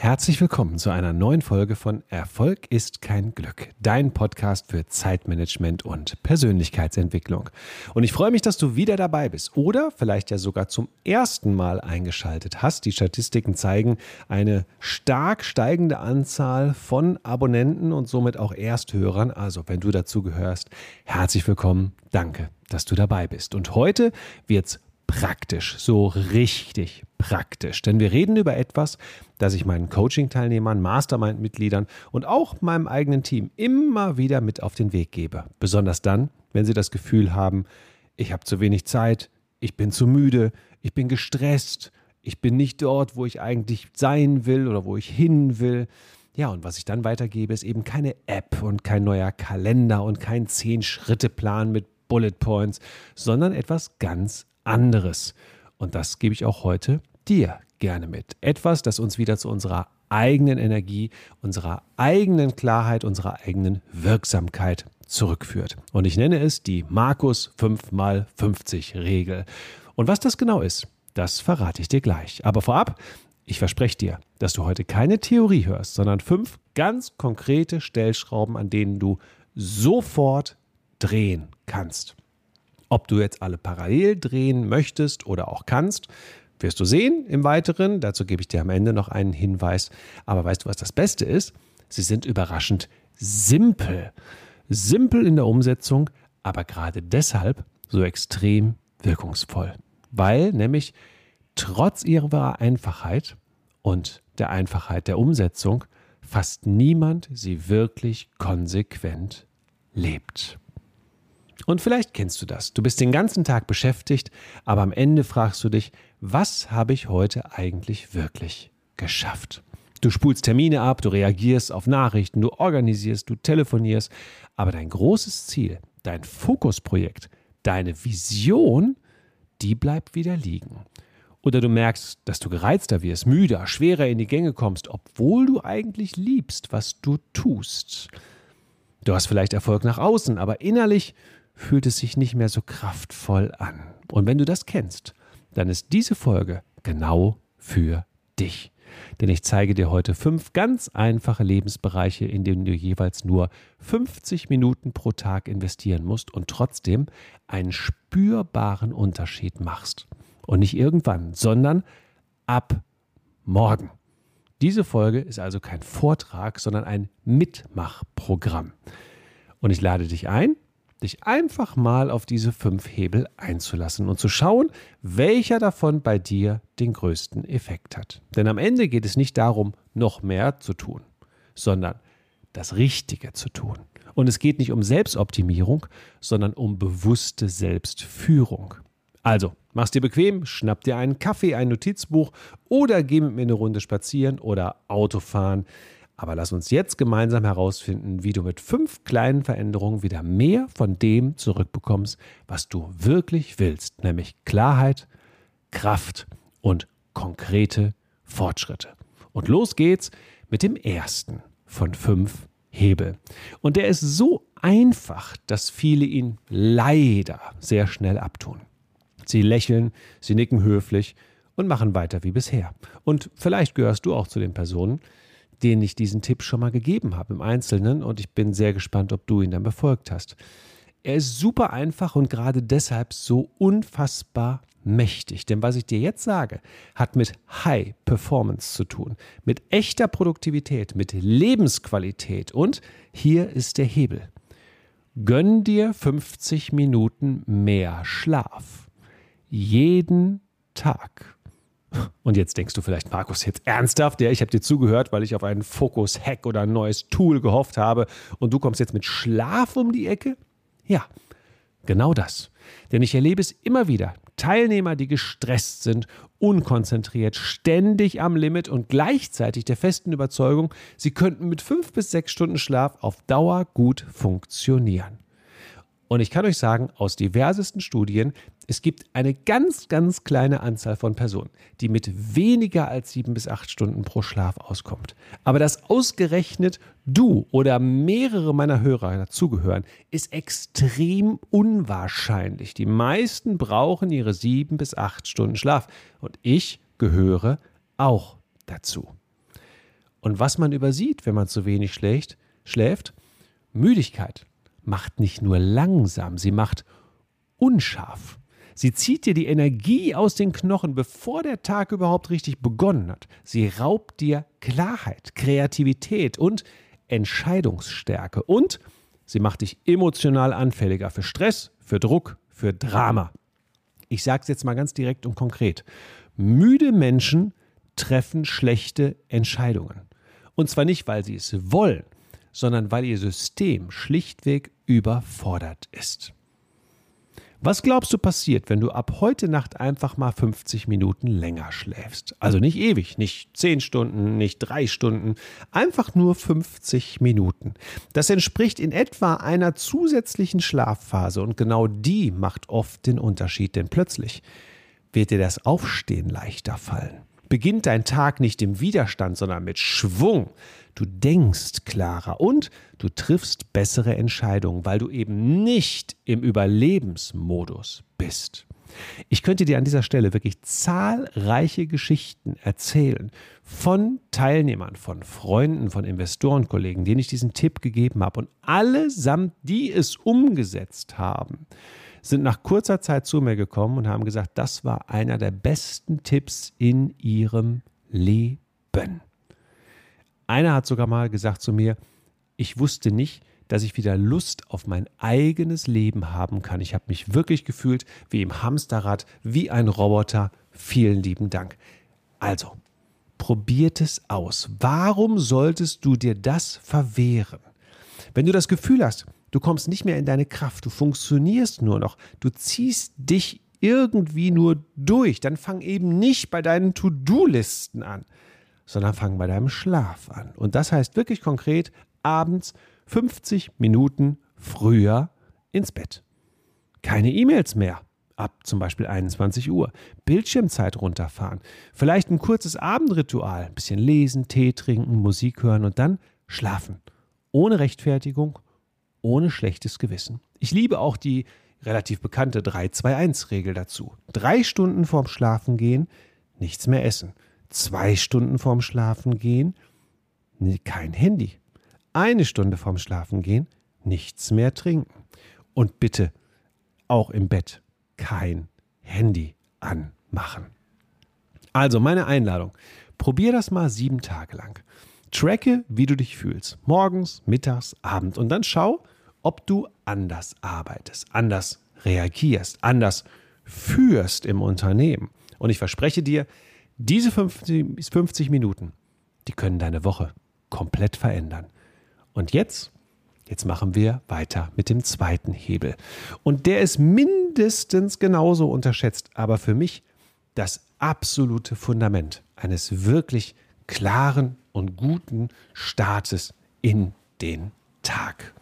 Herzlich willkommen zu einer neuen Folge von Erfolg ist kein Glück, dein Podcast für Zeitmanagement und Persönlichkeitsentwicklung. Und ich freue mich, dass du wieder dabei bist oder vielleicht ja sogar zum ersten Mal eingeschaltet hast. Die Statistiken zeigen eine stark steigende Anzahl von Abonnenten und somit auch Ersthörern. Also wenn du dazu gehörst, herzlich willkommen, danke, dass du dabei bist. Und heute wird's praktisch, so richtig praktisch. Denn wir reden über etwas, das ich meinen Coaching-Teilnehmern, Mastermind-Mitgliedern und auch meinem eigenen Team immer wieder mit auf den Weg gebe. Besonders dann, wenn sie das Gefühl haben, ich habe zu wenig Zeit, ich bin zu müde, ich bin gestresst, ich bin nicht dort, wo ich eigentlich sein will oder wo ich hin will. Ja, und was ich dann weitergebe, ist eben keine App und kein neuer Kalender und kein 10-Schritte-Plan mit Bullet Points, sondern etwas ganz anderes. Und das gebe ich auch heute dir gerne mit. Etwas, das uns wieder zu unserer eigenen Energie, unserer eigenen Klarheit, unserer eigenen Wirksamkeit zurückführt. Und ich nenne es die Markus 5x50-Regel. Und was das genau ist, das verrate ich dir gleich. Aber vorab, ich verspreche dir, dass du heute keine Theorie hörst, sondern 5 ganz konkrete Stellschrauben, an denen du sofort drehen kannst. Ob du jetzt alle parallel drehen möchtest oder auch kannst, wirst du sehen im Weiteren. Dazu gebe ich dir am Ende noch einen Hinweis. Aber weißt du, was das Beste ist? Sie sind überraschend simpel. Simpel in der Umsetzung, aber gerade deshalb so extrem wirkungsvoll. Weil nämlich trotz ihrer Einfachheit und der Einfachheit der Umsetzung fast niemand sie wirklich konsequent lebt. Und vielleicht kennst du das. Du bist den ganzen Tag beschäftigt, aber am Ende fragst du dich, was habe ich heute eigentlich wirklich geschafft? Du spulst Termine ab, du reagierst auf Nachrichten, du organisierst, du telefonierst, aber dein großes Ziel, dein Fokusprojekt, deine Vision, die bleibt wieder liegen. Oder du merkst, dass du gereizter wirst, müder, schwerer in die Gänge kommst, obwohl du eigentlich liebst, was du tust. Du hast vielleicht Erfolg nach außen, aber innerlich fühlt es sich nicht mehr so kraftvoll an. Und wenn du das kennst, dann ist diese Folge genau für dich. Denn ich zeige dir heute 5 ganz einfache Lebensbereiche, in denen du jeweils nur 50 Minuten pro Tag investieren musst und trotzdem einen spürbaren Unterschied machst. Und nicht irgendwann, sondern ab morgen. Diese Folge ist also kein Vortrag, sondern ein Mitmachprogramm. Und ich lade dich ein, dich einfach mal auf diese 5 Hebel einzulassen und zu schauen, welcher davon bei dir den größten Effekt hat. Denn am Ende geht es nicht darum, noch mehr zu tun, sondern das Richtige zu tun. Und es geht nicht um Selbstoptimierung, sondern um bewusste Selbstführung. Also, mach's dir bequem, schnapp dir einen Kaffee, ein Notizbuch oder geh mit mir eine Runde spazieren oder Auto fahren. Aber lass uns jetzt gemeinsam herausfinden, wie du mit 5 kleinen Veränderungen wieder mehr von dem zurückbekommst, was du wirklich willst, nämlich Klarheit, Kraft und konkrete Fortschritte. Und los geht's mit dem ersten von 5 Hebel. Und der ist so einfach, dass viele ihn leider sehr schnell abtun. Sie lächeln, sie nicken höflich und machen weiter wie bisher. Und vielleicht gehörst du auch zu den Personen, denen ich diesen Tipp schon mal gegeben habe im Einzelnen und ich bin sehr gespannt, ob du ihn dann befolgt hast. Er ist super einfach und gerade deshalb so unfassbar mächtig. Denn was ich dir jetzt sage, hat mit High Performance zu tun, mit echter Produktivität, mit Lebensqualität und hier ist der Hebel. Gönn dir 50 Minuten mehr Schlaf. Jeden Tag. Und jetzt denkst du vielleicht, Markus, jetzt ernsthaft? Ja, ich habe dir zugehört, weil ich auf einen Fokus-Hack oder ein neues Tool gehofft habe und du kommst jetzt mit Schlaf um die Ecke? Ja, genau das. Denn ich erlebe es immer wieder. Teilnehmer, die gestresst sind, unkonzentriert, ständig am Limit und gleichzeitig der festen Überzeugung, sie könnten mit 5 bis 6 Stunden Schlaf auf Dauer gut funktionieren. Und ich kann euch sagen, aus diversesten Studien, es gibt eine ganz, ganz kleine Anzahl von Personen, die mit weniger als 7 bis 8 Stunden pro Schlaf auskommt. Aber dass ausgerechnet du oder mehrere meiner Hörer dazugehören, ist extrem unwahrscheinlich. Die meisten brauchen ihre 7 bis 8 Stunden Schlaf. Und ich gehöre auch dazu. Und was man übersieht, wenn man zu wenig schläft, Müdigkeit macht nicht nur langsam, sie macht unscharf. Sie zieht dir die Energie aus den Knochen, bevor der Tag überhaupt richtig begonnen hat. Sie raubt dir Klarheit, Kreativität und Entscheidungsstärke. Und sie macht dich emotional anfälliger für Stress, für Druck, für Drama. Ich sage es jetzt mal ganz direkt und konkret. Müde Menschen treffen schlechte Entscheidungen. Und zwar nicht, weil sie es wollen, sondern weil ihr System schlichtweg überfordert ist. Was glaubst du passiert, wenn du ab heute Nacht einfach mal 50 Minuten länger schläfst? Also nicht ewig, nicht 10 Stunden, nicht 3 Stunden, einfach nur 50 Minuten. Das entspricht in etwa einer zusätzlichen Schlafphase und genau die macht oft den Unterschied, denn plötzlich wird dir das Aufstehen leichter fallen. Beginnt dein Tag nicht im Widerstand, sondern mit Schwung. Du denkst klarer und du triffst bessere Entscheidungen, weil du eben nicht im Überlebensmodus bist. Ich könnte dir an dieser Stelle wirklich zahlreiche Geschichten erzählen von Teilnehmern, von Freunden, von Investorenkollegen, denen ich diesen Tipp gegeben habe. Und allesamt, die es umgesetzt haben, sind nach kurzer Zeit zu mir gekommen und haben gesagt, das war einer der besten Tipps in ihrem Leben. Einer hat sogar mal gesagt zu mir, ich wusste nicht, dass ich wieder Lust auf mein eigenes Leben haben kann. Ich habe mich wirklich gefühlt wie im Hamsterrad, wie ein Roboter. Vielen lieben Dank. Also, probiert es aus. Warum solltest du dir das verwehren? Wenn du das Gefühl hast, du kommst nicht mehr in deine Kraft, du funktionierst nur noch, du ziehst dich irgendwie nur durch, dann fang eben nicht bei deinen To-Do-Listen an, sondern fang bei deinem Schlaf an. Und das heißt wirklich konkret, abends 50 Minuten früher ins Bett. Keine E-Mails mehr, ab zum Beispiel 21 Uhr. Bildschirmzeit runterfahren. Vielleicht ein kurzes Abendritual, ein bisschen lesen, Tee trinken, Musik hören und dann schlafen. Ohne Rechtfertigung, ohne schlechtes Gewissen. Ich liebe auch die relativ bekannte 3-2-1-Regel dazu. 3 Stunden vorm Schlafengehen nichts mehr essen. 2 Stunden vorm Schlafengehen kein Handy. 1 Stunde vorm Schlafengehen nichts mehr trinken. Und bitte auch im Bett kein Handy anmachen. Also meine Einladung, probier das mal 7 Tage lang. Tracke, wie du dich fühlst. Morgens, mittags, abends. Und dann schau, ob du anders arbeitest, anders reagierst, anders führst im Unternehmen. Und ich verspreche dir, diese 50 Minuten, die können deine Woche komplett verändern. Und jetzt machen wir weiter mit dem zweiten Hebel. Und der ist mindestens genauso unterschätzt, aber für mich das absolute Fundament eines wirklich klaren und guten Startes in den Tag.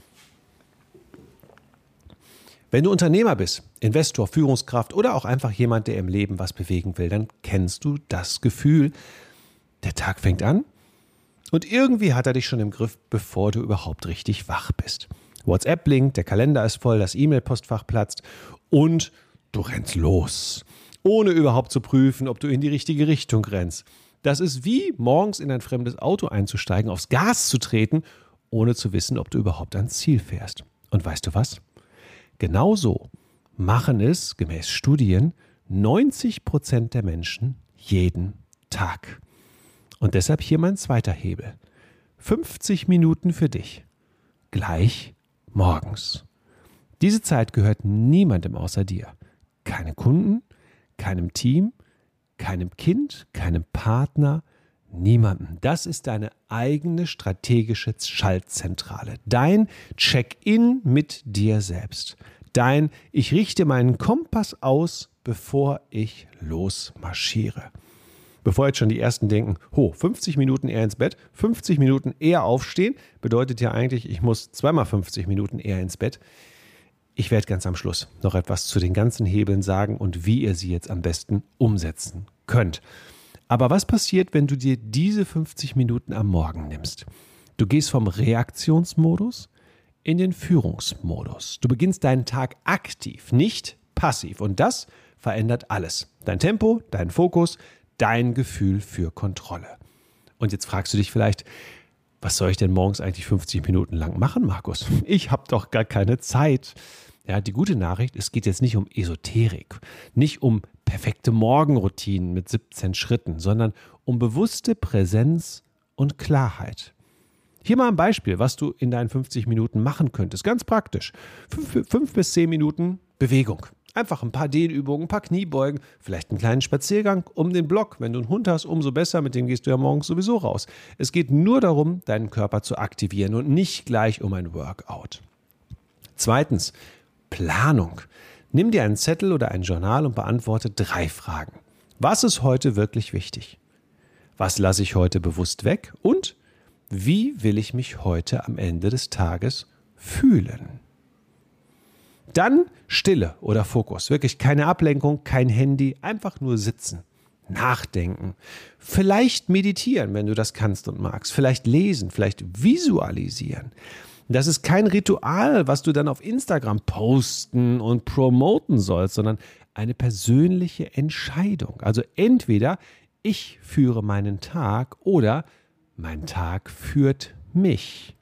Wenn du Unternehmer bist, Investor, Führungskraft oder auch einfach jemand, der im Leben was bewegen will, dann kennst du das Gefühl, der Tag fängt an und irgendwie hat er dich schon im Griff, bevor du überhaupt richtig wach bist. WhatsApp blinkt, der Kalender ist voll, das E-Mail-Postfach platzt und du rennst los, ohne überhaupt zu prüfen, ob du in die richtige Richtung rennst. Das ist wie morgens in ein fremdes Auto einzusteigen, aufs Gas zu treten, ohne zu wissen, ob du überhaupt ans Ziel fährst. Und weißt du was? Genauso machen es, gemäß Studien, 90% der Menschen jeden Tag. Und deshalb hier mein zweiter Hebel. 50 Minuten für dich. Gleich morgens. Diese Zeit gehört niemandem außer dir. Keine Kunden, keinem Team, keinem Kind, keinem Partner, niemandem. Das ist deine eigene strategische Schaltzentrale. Dein Check-in mit dir selbst. Dein Ich richte meinen Kompass aus, bevor ich losmarschiere. Bevor jetzt schon die Ersten denken, 50 Minuten eher ins Bett, 50 Minuten eher aufstehen, bedeutet ja eigentlich, ich muss zweimal 50 Minuten eher ins Bett. Ich werde ganz am Schluss noch etwas zu den ganzen Hebeln sagen und wie ihr sie jetzt am besten umsetzen könnt. Aber was passiert, wenn du dir diese 50 Minuten am Morgen nimmst? Du gehst vom Reaktionsmodus in den Führungsmodus. Du beginnst deinen Tag aktiv, nicht passiv. Und das verändert alles. Dein Tempo, dein Fokus, dein Gefühl für Kontrolle. Und jetzt fragst du dich vielleicht, was soll ich denn morgens eigentlich 50 Minuten lang machen, Markus? Ich habe doch gar keine Zeit. Ja, die gute Nachricht, es geht jetzt nicht um Esoterik, nicht um perfekte Morgenroutinen mit 17 Schritten, sondern um bewusste Präsenz und Klarheit. Hier mal ein Beispiel, was du in deinen 50 Minuten machen könntest. Ganz praktisch. 5 bis 10 Minuten Bewegung. Einfach ein paar Dehnübungen, ein paar Kniebeugen, vielleicht einen kleinen Spaziergang um den Block. Wenn du einen Hund hast, umso besser, mit dem gehst du ja morgens sowieso raus. Es geht nur darum, deinen Körper zu aktivieren und nicht gleich um ein Workout. Zweitens, Planung. Nimm dir einen Zettel oder ein Journal und beantworte 3 Fragen. Was ist heute wirklich wichtig? Was lasse ich heute bewusst weg? Und wie will ich mich heute am Ende des Tages fühlen? Dann Stille oder Fokus. Wirklich keine Ablenkung, kein Handy, einfach nur sitzen, nachdenken. Vielleicht meditieren, wenn du das kannst und magst. Vielleicht lesen, vielleicht visualisieren. Das ist kein Ritual, was du dann auf Instagram posten und promoten sollst, sondern eine persönliche Entscheidung. Also entweder ich führe meinen Tag oder mein Tag führt mich.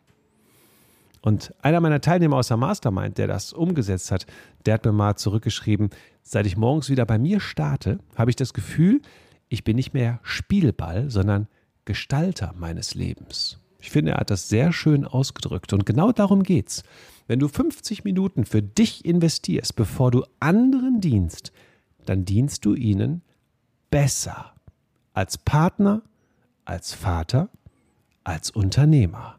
Und einer meiner Teilnehmer aus der Mastermind, der das umgesetzt hat, der hat mir mal zurückgeschrieben, seit ich morgens wieder bei mir starte, habe ich das Gefühl, ich bin nicht mehr Spielball, sondern Gestalter meines Lebens. Ich finde, er hat das sehr schön ausgedrückt und genau darum geht's. Wenn du 50 Minuten für dich investierst, bevor du anderen dienst, dann dienst du ihnen besser. Als Partner, als Vater, als Unternehmer.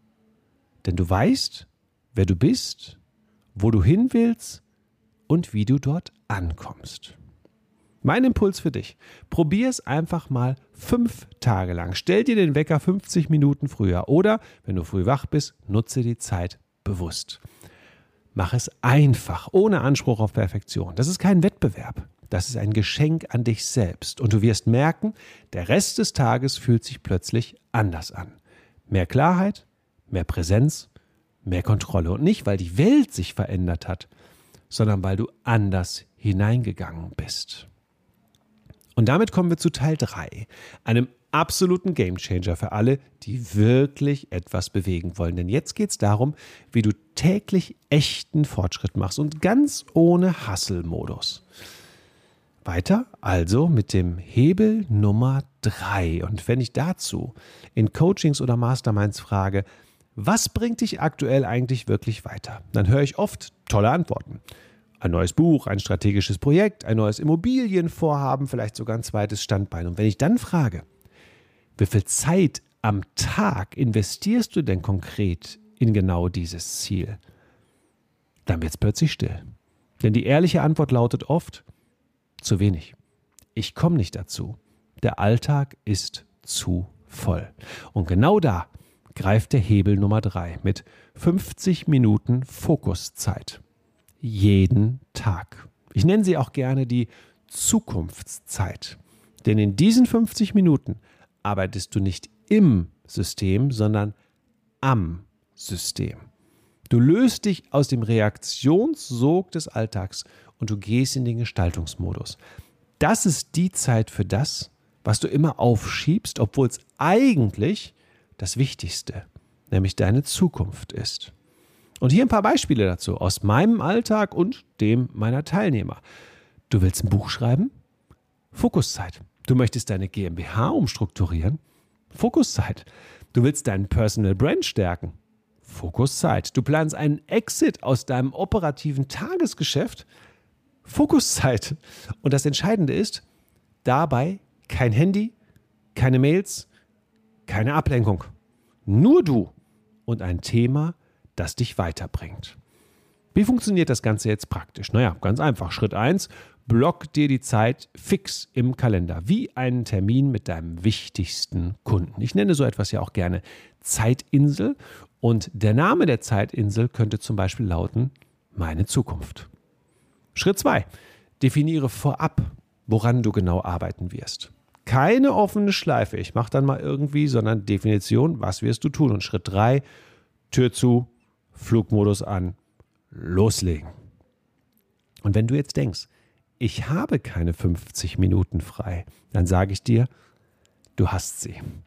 Denn du weißt, wer du bist, wo du hin willst und wie du dort ankommst. Mein Impuls für dich, probier es einfach mal 5 Tage lang. Stell dir den Wecker 50 Minuten früher oder, wenn du früh wach bist, nutze die Zeit bewusst. Mach es einfach, ohne Anspruch auf Perfektion. Das ist kein Wettbewerb. Das ist ein Geschenk an dich selbst. Und du wirst merken, der Rest des Tages fühlt sich plötzlich anders an. Mehr Klarheit, mehr Präsenz, mehr Kontrolle. Und nicht, weil die Welt sich verändert hat, sondern weil du anders hineingegangen bist. Und damit kommen wir zu Teil 3, einem absoluten Gamechanger für alle, die wirklich etwas bewegen wollen. Denn jetzt geht es darum, wie du täglich echten Fortschritt machst und ganz ohne Hustle-Modus. Weiter also mit dem Hebel Nummer 3. Und wenn ich dazu in Coachings oder Masterminds frage, was bringt dich aktuell eigentlich wirklich weiter? Dann höre ich oft tolle Antworten. Ein neues Buch, ein strategisches Projekt, ein neues Immobilienvorhaben, vielleicht sogar ein zweites Standbein. Und wenn ich dann frage, wie viel Zeit am Tag investierst du denn konkret in genau dieses Ziel? Dann wird es plötzlich still. Denn die ehrliche Antwort lautet oft, zu wenig. Ich komme nicht dazu. Der Alltag ist zu voll. Und genau da greift der Hebel Nummer 3 mit 50 Minuten Fokuszeit. Jeden Tag. Ich nenne sie auch gerne die Zukunftszeit. Denn in diesen 50 Minuten arbeitest du nicht im System, sondern am System. Du löst dich aus dem Reaktionssog des Alltags und du gehst in den Gestaltungsmodus. Das ist die Zeit für das, was du immer aufschiebst, obwohl es eigentlich das Wichtigste, nämlich deine Zukunft ist. Und hier ein paar Beispiele dazu aus meinem Alltag und dem meiner Teilnehmer. Du willst ein Buch schreiben? Fokuszeit. Du möchtest deine GmbH umstrukturieren? Fokuszeit. Du willst deinen Personal Brand stärken? Fokuszeit. Du planst einen Exit aus deinem operativen Tagesgeschäft? Fokuszeit. Und das Entscheidende ist, dabei kein Handy, keine Mails, keine Ablenkung. Nur du und ein Thema, das dich weiterbringt. Wie funktioniert das Ganze jetzt praktisch? Naja, ganz einfach. Schritt 1, block dir die Zeit fix im Kalender, wie einen Termin mit deinem wichtigsten Kunden. Ich nenne so etwas ja auch gerne Zeitinsel und der Name der Zeitinsel könnte zum Beispiel lauten, meine Zukunft. Schritt 2, definiere vorab, woran du genau arbeiten wirst. Keine offene Schleife, ich mache dann mal irgendwie, sondern Definition, was wirst du tun? Und Schritt 3, Tür zu, Flugmodus an, loslegen. Und wenn du jetzt denkst, ich habe keine 50 Minuten frei, dann sage ich dir, du hast sie.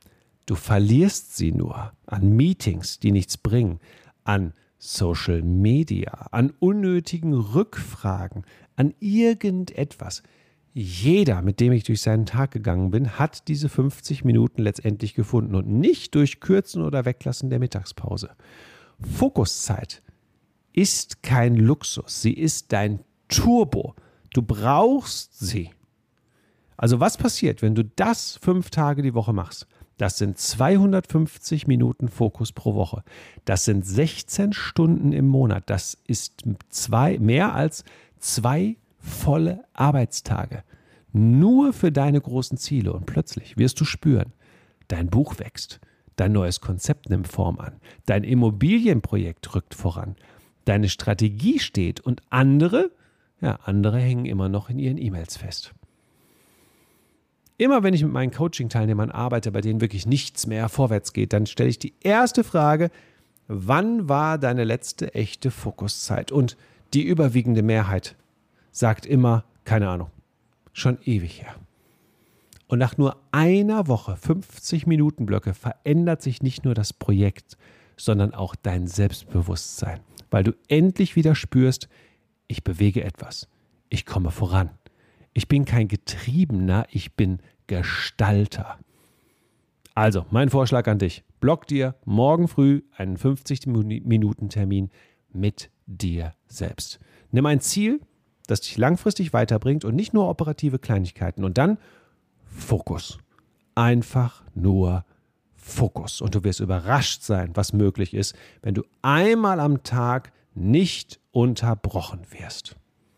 Du verlierst sie nur an Meetings, die nichts bringen, an Social Media, an unnötigen Rückfragen, an irgendetwas. Jeder, mit dem ich durch seinen Tag gegangen bin, hat diese 50 Minuten letztendlich gefunden und nicht durch Kürzen oder Weglassen der Mittagspause. Fokuszeit ist kein Luxus, sie ist dein Turbo. Du brauchst sie. Also was passiert, wenn du das 5 Tage die Woche machst? Das sind 250 Minuten Fokus pro Woche. Das sind 16 Stunden im Monat. Das ist mehr als 2 volle Arbeitstage. Nur für deine großen Ziele. Und plötzlich wirst du spüren, dein Buch wächst. Dein neues Konzept nimmt Form an. Dein Immobilienprojekt rückt voran. Deine Strategie steht und andere hängen immer noch in ihren E-Mails fest. Immer wenn ich mit meinen Coaching-Teilnehmern arbeite, bei denen wirklich nichts mehr vorwärts geht, dann stelle ich die erste Frage: Wann war deine letzte echte Fokuszeit? Und die überwiegende Mehrheit sagt immer, keine Ahnung, schon ewig her. Und nach nur einer Woche, 50 Minuten Blöcke, verändert sich nicht nur das Projekt, sondern auch dein Selbstbewusstsein, weil du endlich wieder spürst, ich bewege etwas, ich komme voran. Ich bin kein Getriebener, ich bin Gestalter. Also, mein Vorschlag an dich: Block dir morgen früh einen 50-Minuten-Termin mit dir selbst. Nimm ein Ziel, das dich langfristig weiterbringt und nicht nur operative Kleinigkeiten. Und dann Fokus. Einfach nur Fokus. Und du wirst überrascht sein, was möglich ist, wenn du einmal am Tag nicht unterbrochen wirst.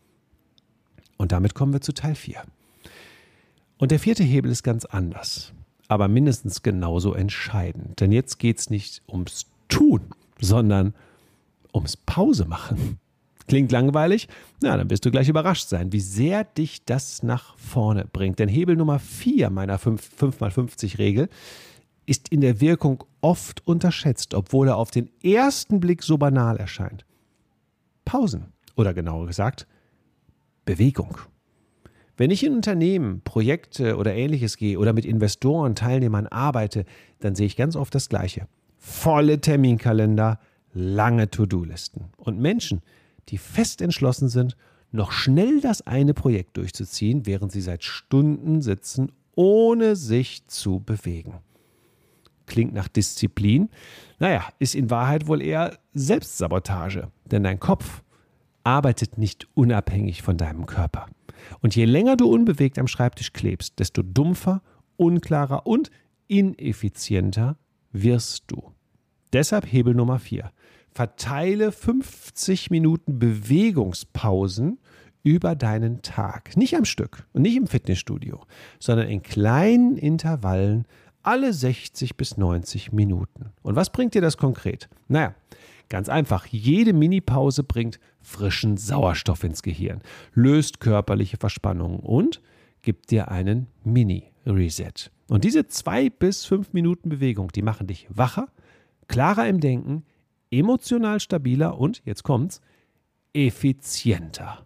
Und damit kommen wir zu Teil 4. Und der 4. Hebel ist ganz anders, aber mindestens genauso entscheidend. Denn jetzt geht es nicht ums Tun, sondern ums Pause machen. Klingt langweilig? Na, dann wirst du gleich überrascht sein, wie sehr dich das nach vorne bringt. Denn Hebel Nummer 4 meiner 5x50-Regel ist in der Wirkung oft unterschätzt, obwohl er auf den ersten Blick so banal erscheint. Pausen, oder genauer gesagt, Bewegung. Wenn ich in Unternehmen, Projekte oder Ähnliches gehe oder mit Investoren, Teilnehmern arbeite, dann sehe ich ganz oft das Gleiche. Volle Terminkalender, lange To-Do-Listen und Menschen, die fest entschlossen sind, noch schnell das eine Projekt durchzuziehen, während sie seit Stunden sitzen, ohne sich zu bewegen. Klingt nach Disziplin? Naja, ist in Wahrheit wohl eher Selbstsabotage, denn dein Kopf arbeitet nicht unabhängig von deinem Körper. Und je länger du unbewegt am Schreibtisch klebst, desto dumpfer, unklarer und ineffizienter wirst du. Deshalb Hebel Nummer 4. Verteile 50 Minuten Bewegungspausen über deinen Tag. Nicht am Stück und nicht im Fitnessstudio, sondern in kleinen Intervallen alle 60 bis 90 Minuten. Und was bringt dir das konkret? Naja, ganz einfach. Jede Minipause bringt frischen Sauerstoff ins Gehirn, löst körperliche Verspannungen und gibt dir einen Mini-Reset. Und diese 2 bis 5 Minuten Bewegung, die machen dich wacher, klarer im Denken, emotional stabiler und, jetzt kommt's, effizienter.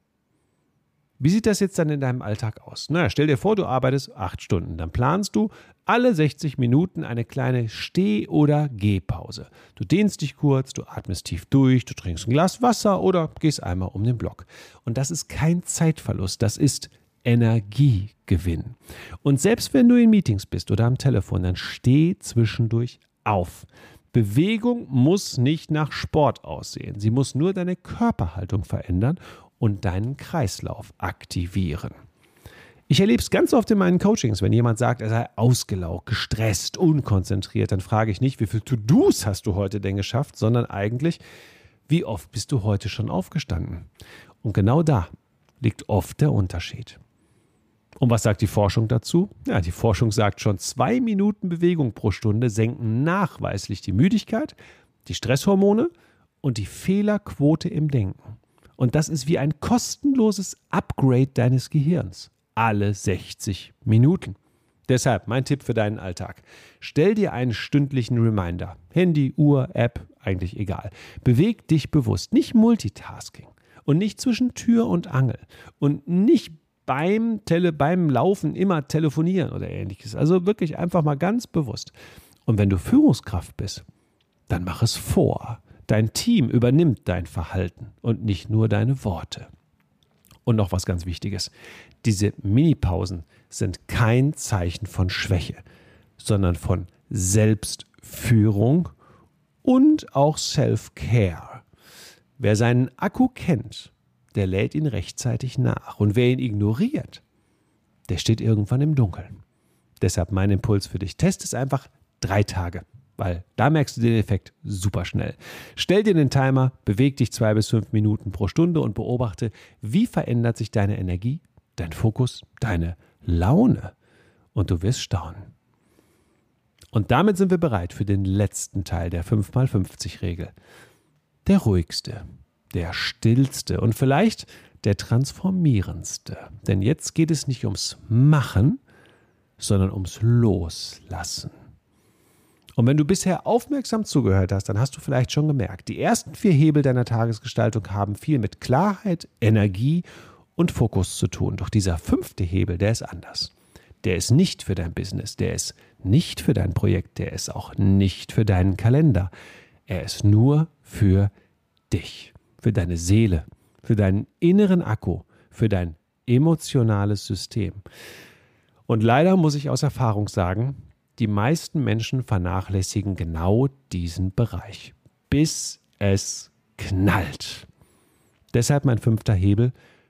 Wie sieht das jetzt dann in deinem Alltag aus? Na, stell dir vor, du arbeitest 8 Stunden. Dann planst du alle 60 Minuten eine kleine Steh- oder Gehpause. Du dehnst dich kurz, du atmest tief durch, du trinkst ein Glas Wasser oder gehst einmal um den Block. Und das ist kein Zeitverlust, das ist Energiegewinn. Und selbst wenn du in Meetings bist oder am Telefon, dann steh zwischendurch auf. Bewegung muss nicht nach Sport aussehen. Sie muss nur deine Körperhaltung verändern und deinen Kreislauf aktivieren. Ich erlebe es ganz oft in meinen Coachings, wenn jemand sagt, er sei ausgelaugt, gestresst, unkonzentriert, dann frage ich nicht, wie viele To-Dos hast du heute denn geschafft, sondern eigentlich, wie oft bist du heute schon aufgestanden? Und genau da liegt oft der Unterschied. Und was sagt die Forschung dazu? Ja, die Forschung sagt, schon 2 Minuten Bewegung pro Stunde senken nachweislich die Müdigkeit, die Stresshormone und die Fehlerquote im Denken. Und das ist wie ein kostenloses Upgrade deines Gehirns. Alle 60 Minuten. Deshalb mein Tipp für deinen Alltag. Stell dir einen stündlichen Reminder. Handy, Uhr, App, eigentlich egal. Beweg dich bewusst. Nicht Multitasking. Und nicht zwischen Tür und Angel. Und nicht beim Laufen immer telefonieren oder ähnliches. Also wirklich einfach mal ganz bewusst. Und wenn du Führungskraft bist, dann mach es vor. Dein Team übernimmt dein Verhalten und nicht nur deine Worte. Und noch was ganz Wichtiges. Diese Minipausen sind kein Zeichen von Schwäche, sondern von Selbstführung und auch Self-Care. Wer seinen Akku kennt, der lädt ihn rechtzeitig nach. Und wer ihn ignoriert, der steht irgendwann im Dunkeln. Deshalb mein Impuls für dich. Test es einfach 3 Tage, weil da merkst du den Effekt super schnell. Stell dir den Timer, beweg dich 2 bis 5 Minuten pro Stunde und beobachte, wie verändert sich deine Energie, dein Fokus, deine Laune. Und du wirst staunen. Und damit sind wir bereit für den letzten Teil der 5x50-Regel. Der ruhigste, der stillste und vielleicht der transformierendste. Denn jetzt geht es nicht ums Machen, sondern ums Loslassen. Und wenn du bisher aufmerksam zugehört hast, dann hast du vielleicht schon gemerkt, die ersten 4 Hebel deiner Tagesgestaltung haben viel mit Klarheit, Energie und Fokus zu tun. Doch dieser 5. Hebel, der ist anders. Der ist nicht für dein Business, der ist nicht für dein Projekt, der ist auch nicht für deinen Kalender. Er ist nur für dich, für deine Seele, für deinen inneren Akku, für dein emotionales System. Und leider muss ich aus Erfahrung sagen, die meisten Menschen vernachlässigen genau diesen Bereich, bis es knallt. Deshalb mein 5. Hebel,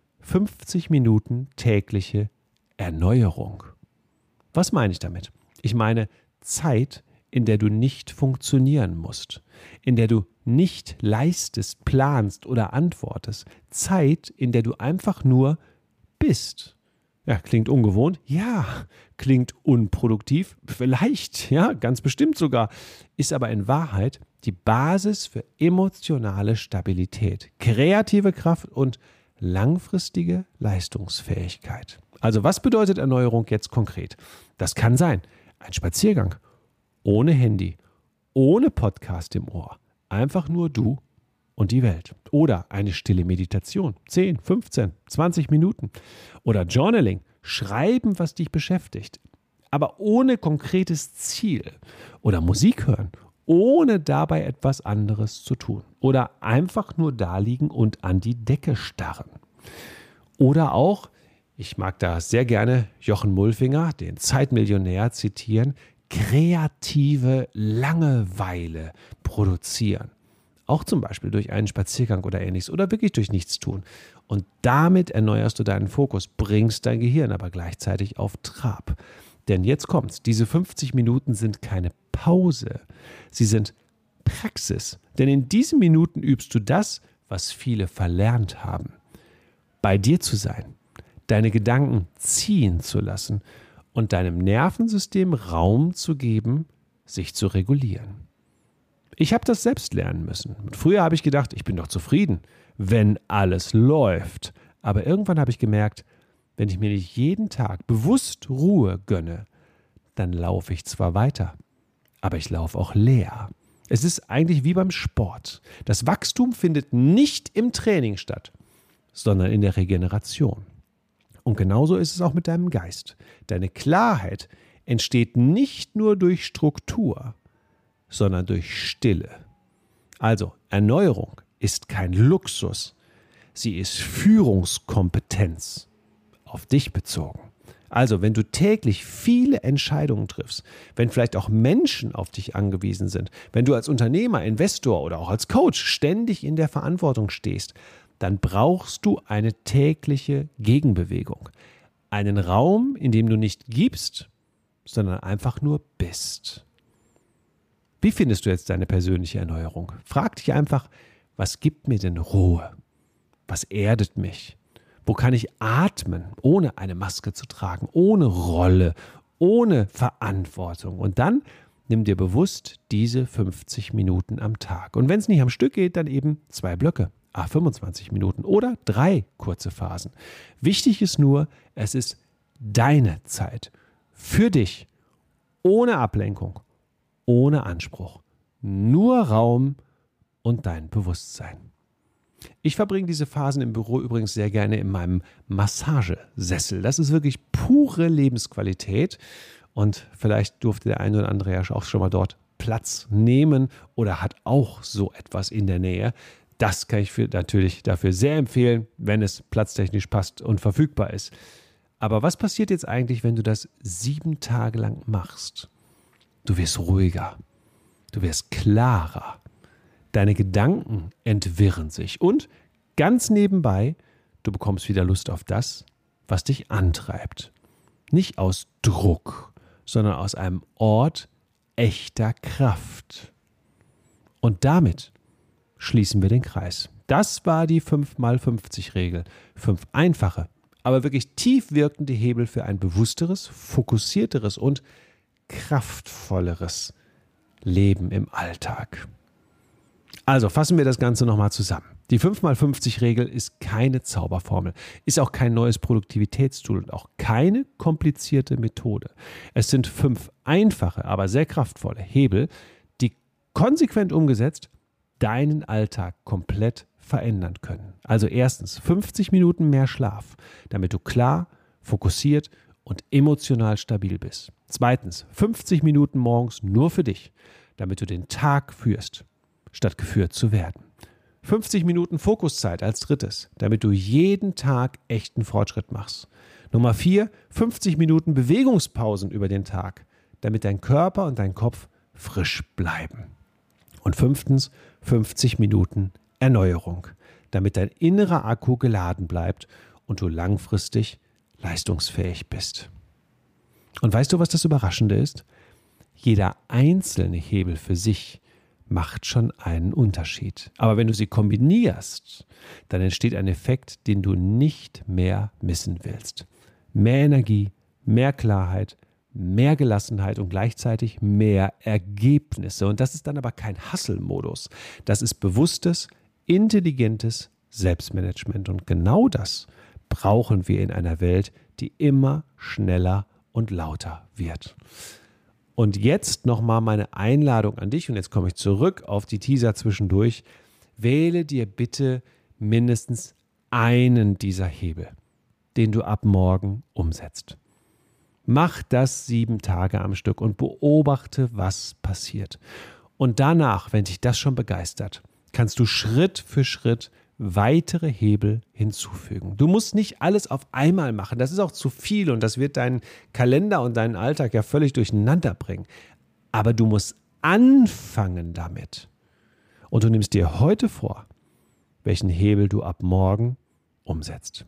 50 Minuten tägliche Erneuerung. Was meine ich damit? Ich meine Zeit, in der du nicht funktionieren musst, in der du nicht leistest, planst oder antwortest. Zeit, in der du einfach nur bist. Ja, klingt ungewohnt. Ja, klingt unproduktiv. Vielleicht, ja, ganz bestimmt sogar. Ist aber in Wahrheit die Basis für emotionale Stabilität, kreative Kraft und langfristige Leistungsfähigkeit. Also was bedeutet Erneuerung jetzt konkret? Das kann sein ein Spaziergang ohne Handy, ohne Podcast im Ohr, einfach nur du und die Welt. Oder eine stille Meditation, 10, 15, 20 Minuten. Oder Journaling, schreiben, was dich beschäftigt, aber ohne konkretes Ziel. Oder Musik hören, ohne dabei etwas anderes zu tun. Oder einfach nur daliegen und an die Decke starren. Oder auch, ich mag da sehr gerne Jochen Mulfinger, den Zeitmillionär, zitieren, kreative Langeweile produzieren. Auch zum Beispiel durch einen Spaziergang oder ähnliches oder wirklich durch Nichtstun. Und damit erneuerst du deinen Fokus, bringst dein Gehirn aber gleichzeitig auf Trab. Denn jetzt kommt's, diese 50 Minuten sind keine Pause, sie sind Praxis. Denn in diesen Minuten übst du das, was viele verlernt haben. Bei dir zu sein, deine Gedanken ziehen zu lassen und deinem Nervensystem Raum zu geben, sich zu regulieren. Ich habe das selbst lernen müssen. Früher habe ich gedacht, ich bin doch zufrieden, wenn alles läuft. Aber irgendwann habe ich gemerkt, wenn ich mir nicht jeden Tag bewusst Ruhe gönne, dann laufe ich zwar weiter, aber ich laufe auch leer. Es ist eigentlich wie beim Sport. Das Wachstum findet nicht im Training statt, sondern in der Regeneration. Und genauso ist es auch mit deinem Geist. Deine Klarheit entsteht nicht nur durch Struktur, sondern durch Stille. Also, Erneuerung ist kein Luxus, sie ist Führungskompetenz auf dich bezogen. Also, wenn du täglich viele Entscheidungen triffst, wenn vielleicht auch Menschen auf dich angewiesen sind, wenn du als Unternehmer, Investor oder auch als Coach ständig in der Verantwortung stehst, dann brauchst du eine tägliche Gegenbewegung. Einen Raum, in dem du nicht gibst, sondern einfach nur bist. Wie findest du jetzt deine persönliche Erneuerung? Frag dich einfach, was gibt mir denn Ruhe? Was erdet mich? Wo kann ich atmen, ohne eine Maske zu tragen, ohne Rolle, ohne Verantwortung? Und dann nimm dir bewusst diese 50 Minuten am Tag. Und wenn es nicht am Stück geht, dann eben 2 Blöcke, 25 Minuten oder 3 kurze Phasen. Wichtig ist nur, es ist deine Zeit für dich, ohne Ablenkung, ohne Anspruch, nur Raum und dein Bewusstsein. Ich verbringe diese Phasen im Büro übrigens sehr gerne in meinem Massagesessel. Das ist wirklich pure Lebensqualität. Und vielleicht durfte der eine oder andere ja auch schon mal dort Platz nehmen oder hat auch so etwas in der Nähe. Das kann ich natürlich dafür sehr empfehlen, wenn es platztechnisch passt und verfügbar ist. Aber was passiert jetzt eigentlich, wenn du das 7 Tage lang machst? Du wirst ruhiger, du wirst klarer, deine Gedanken entwirren sich und ganz nebenbei, du bekommst wieder Lust auf das, was dich antreibt. Nicht aus Druck, sondern aus einem Ort echter Kraft. Und damit schließen wir den Kreis. Das war die 5x50-Regel. 5 einfache, aber wirklich tief wirkende Hebel für ein bewussteres, fokussierteres und kraftvolleres Leben im Alltag. Also fassen wir das Ganze nochmal zusammen. Die 5x50-Regel ist keine Zauberformel, ist auch kein neues Produktivitätstool und auch keine komplizierte Methode. Es sind 5 einfache, aber sehr kraftvolle Hebel, die konsequent umgesetzt deinen Alltag komplett verändern können. Also erstens 50 Minuten mehr Schlaf, damit du klar, fokussiert und emotional stabil bist. Zweitens 50 Minuten morgens nur für dich, damit du den Tag führst, statt geführt zu werden. 50 Minuten Fokuszeit als drittes, damit du jeden Tag echten Fortschritt machst. Nummer 4, 50 Minuten Bewegungspausen über den Tag, damit dein Körper und dein Kopf frisch bleiben. Und 5, 50 Minuten Erneuerung, damit dein innerer Akku geladen bleibt und du langfristig leistungsfähig bist. Und weißt du, was das Überraschende ist? Jeder einzelne Hebel für sich macht schon einen Unterschied. Aber wenn du sie kombinierst, dann entsteht ein Effekt, den du nicht mehr missen willst. Mehr Energie, mehr Klarheit, mehr Gelassenheit und gleichzeitig mehr Ergebnisse. Und das ist dann aber kein Hustle-Modus. Das ist bewusstes, intelligentes Selbstmanagement. Und genau das brauchen wir in einer Welt, die immer schneller und lauter wird. Und jetzt nochmal meine Einladung an dich und jetzt komme ich zurück auf die Teaser zwischendurch. Wähle dir bitte mindestens einen dieser Hebel, den du ab morgen umsetzt. Mach das 7 Tage am Stück und beobachte, was passiert. Und danach, wenn dich das schon begeistert, kannst du Schritt für Schritt weitere Hebel hinzufügen. Du musst nicht alles auf einmal machen, das ist auch zu viel und das wird deinen Kalender und deinen Alltag ja völlig durcheinander bringen. Aber du musst anfangen damit. Und du nimmst dir heute vor, welchen Hebel du ab morgen umsetzt.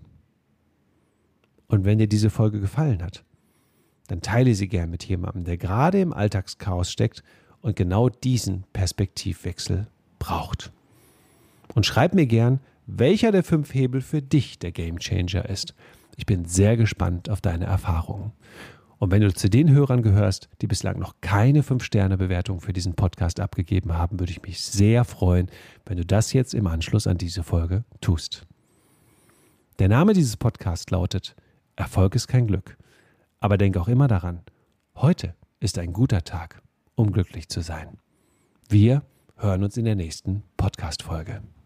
Und wenn dir diese Folge gefallen hat, dann teile sie gern mit jemandem, der gerade im Alltagschaos steckt und genau diesen Perspektivwechsel braucht. Und schreib mir gern, welcher der 5 Hebel für dich der Gamechanger ist. Ich bin sehr gespannt auf deine Erfahrungen. Und wenn du zu den Hörern gehörst, die bislang noch keine 5-Sterne-Bewertung für diesen Podcast abgegeben haben, würde ich mich sehr freuen, wenn du das jetzt im Anschluss an diese Folge tust. Der Name dieses Podcasts lautet Erfolg ist kein Glück. Aber denk auch immer daran, heute ist ein guter Tag, um glücklich zu sein. Wir hören uns in der nächsten Podcast-Folge.